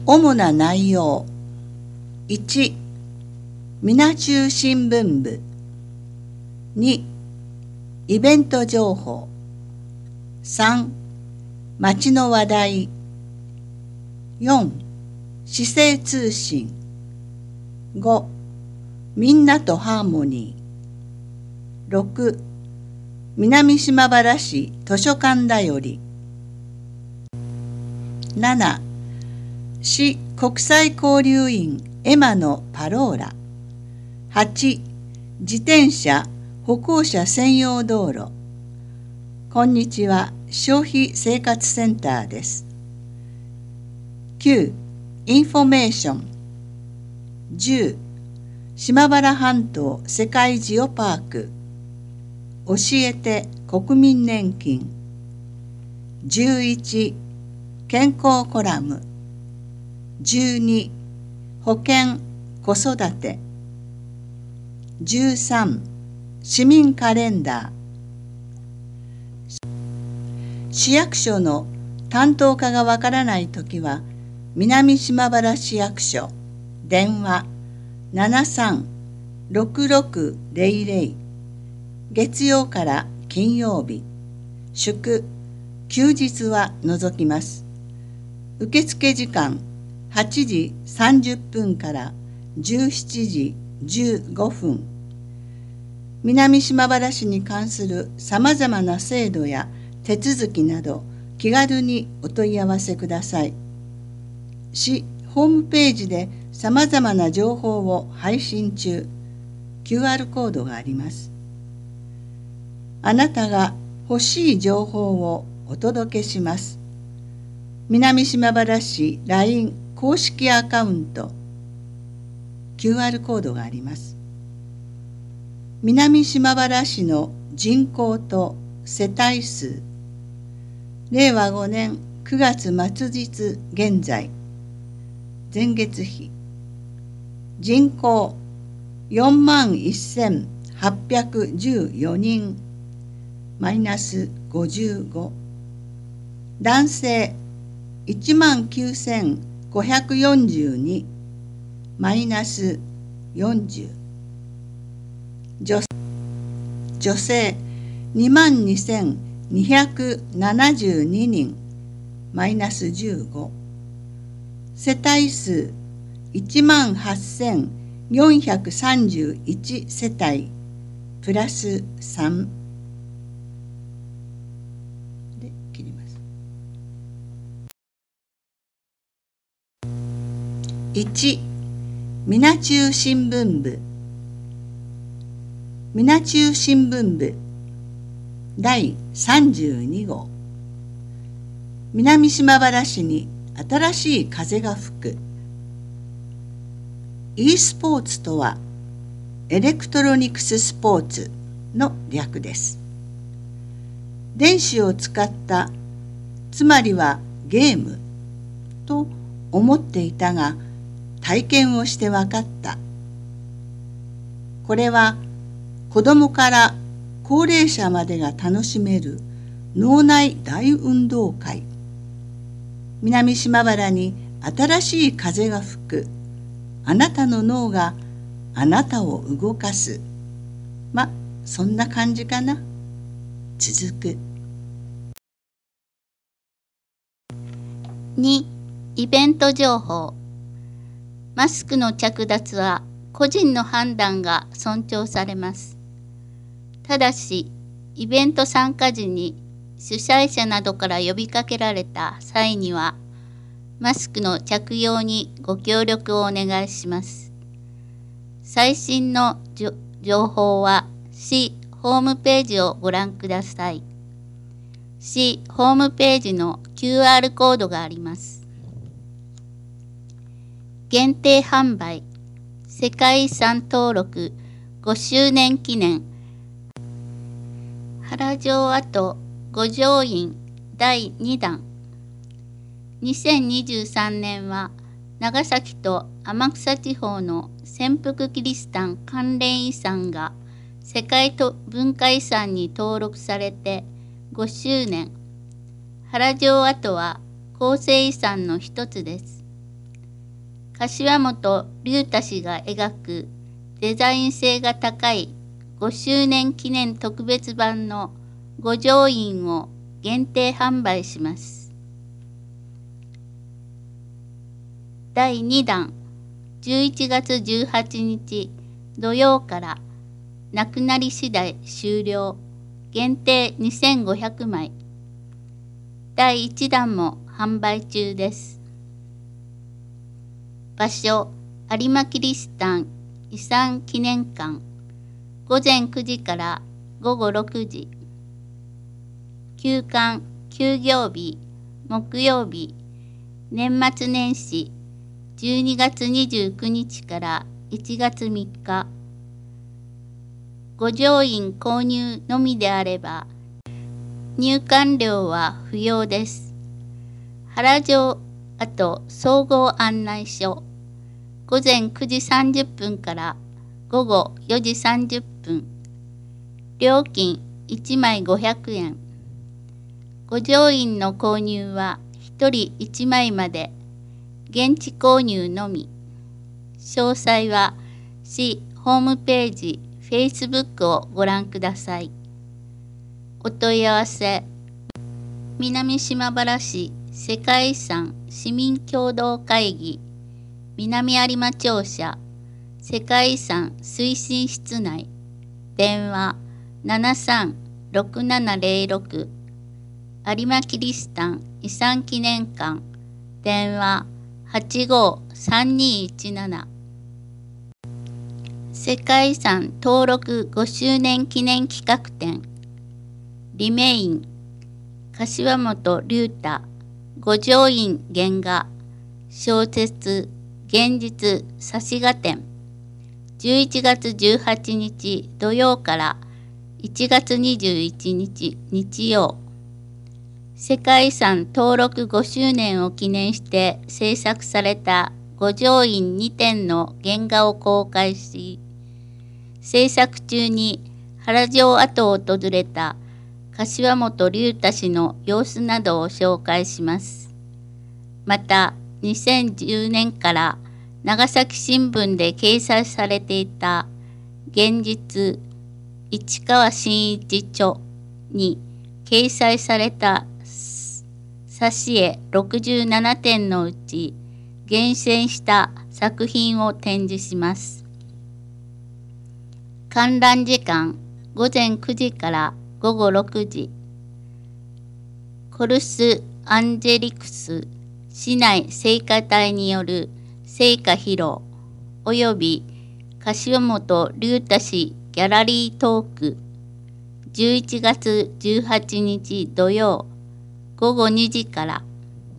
主な内容。1、みな中新聞部。2、イベント情報。3、街の話題。4、市政通信。5、みんなとハーモニー。6、南島原市図書館だより。7、市国際交流員エマのパローラ。8、自転車歩行者専用道路。こんにちは、消費生活センターです。9、インフォメーション。10、島原半島世界ジオパーク。教えて国民年金。11、健康コラム。12、保険子育て。13、市民カレンダー。市役所の担当課がわからないときは、南島原市役所、電話 73-6600、月曜から金曜日、祝、休日は除きます。受付時間8時30分から17時15分。南島原市に関するさまざまな制度や手続きなど気軽にお問い合わせください。市ホームページでさまざまな情報を配信中。QR コードがあります。あなたが欲しい情報をお届けします。南島原市 LINE 公式アカウント。QR コードがあります。南島原市の人口と世帯数。令和5年9月末日現在。前月比。人口41,814人。マイナス55。男性19,542。マイナス40。女性22,272人。マイナス15。世帯数18,431世帯。プラス3。で、切ります。1、みな中新聞部。みな中新聞部第32号。南島原市に新しい風が吹く。e スポーツとはエレクトロニクススポーツの略です。電子を使った、つまりはゲームと思っていたが、体験をして分かった。これは子どもから高齢者までが楽しめる脳内大運動会。南島原に新しい風が吹く。あなたの脳があなたを動かす。そんな感じかな。続く。 2、イベント情報。マスクの着脱は個人の判断が尊重されます。ただし、イベント参加時に主催者などから呼びかけられた際には、マスクの着用にご協力をお願いします。最新の情報は市ホームページをご覧ください。市ホームページの QR コードがあります。限定販売、世界遺産登録5周年記念、原城跡五条院第2弾。2023年は長崎と天草地方の潜伏キリシタン関連遺産が世界文化遺産に登録されて5周年。原城跡は構成遺産の一つです。 柏本龍太氏が描くデザイン性が高い5周年記念特別版の五条院を限定販売します。第2弾、11月18日土曜からなくなり次第終了、限定2500枚。第1弾も販売中です。場所、有馬キリシタン遺産記念館、午前9時から午後6時。休館、休業日、木曜日、年末年始、12月29日から1月3日。御城印購入のみであれば、入館料は不要です。原城跡総合案内所、午前9時30分から午後4時30分。料金1枚500円。御城印の購入は1人1枚まで、現地購入のみ。詳細は市ホームページ、Facebook をご覧ください。お問い合わせ、南島原市世界遺産市民協同会議、南有馬庁舎、世界遺産推進室内、電話736706、有馬キリシタン遺産記念館、電話853217。世界遺産登録5周年記念企画展、リメイン、柏本龍太、御城印原画、小説、現実、差し画展、11月18日土曜から1月21日日曜。世界遺産登録5周年を記念して制作された御城印2点の原画を公開し、制作中に原城跡を訪れた柏本龍太氏の様子などを紹介します。また、2010年から長崎新聞で掲載されていた現実市川真一著に掲載された挿絵67点のうち厳選した作品を展示します。観覧時間午前9時から午後6時。コルス・アンジェリクス市内聖歌隊による聖歌披露および柏本龍太氏ギャラリートーク、11月18日土曜午後2時から。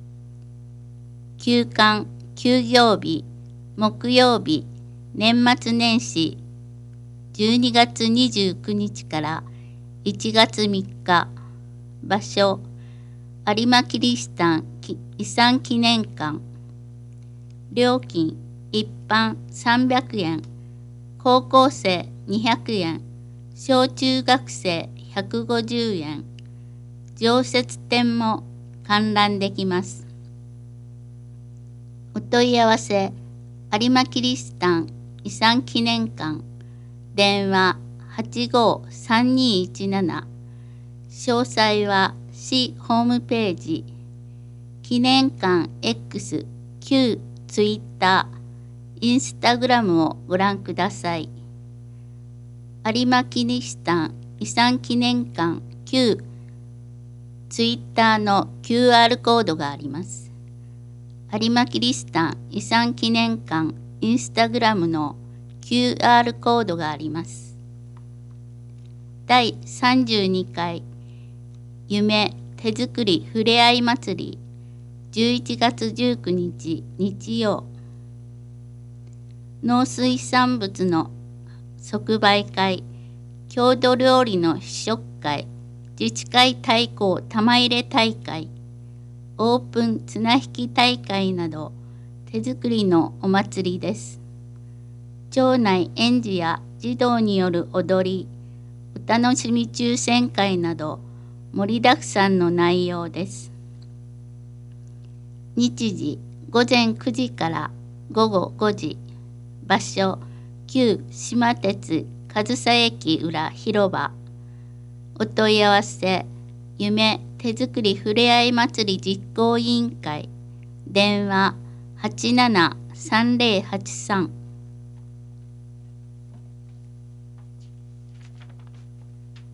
休館、休業日、木曜日、年末年始、12月29日から1月3日。場所、有馬キリシタン遺産記念館。料金、一般300円、高校生200円、小中学生150円。常設展も観覧できます。お問い合わせ、有馬キリシタン遺産記念館、電話853217。詳細は市ホームページ、記念館 X、旧ツイッター、インスタグラムをご覧ください。有馬キリシタン遺産記念館旧ツイッターの QR コードがあります。有馬キリシタン遺産記念館インスタグラムの QR コードがあります。第32回夢手作りふれあい祭り、11月19日日曜。農水産物の即売会、郷土料理の試食会、自治会対抗玉入れ大会、オープン綱引き大会など手作りのお祭りです。町内園児や児童による踊り、お楽しみ抽選会など盛りだくさんの内容です。日時午前9時から午後5時。場所、旧島鉄上総駅裏広場。お問い合わせ、夢手作りふれあい祭り実行委員会。電話873083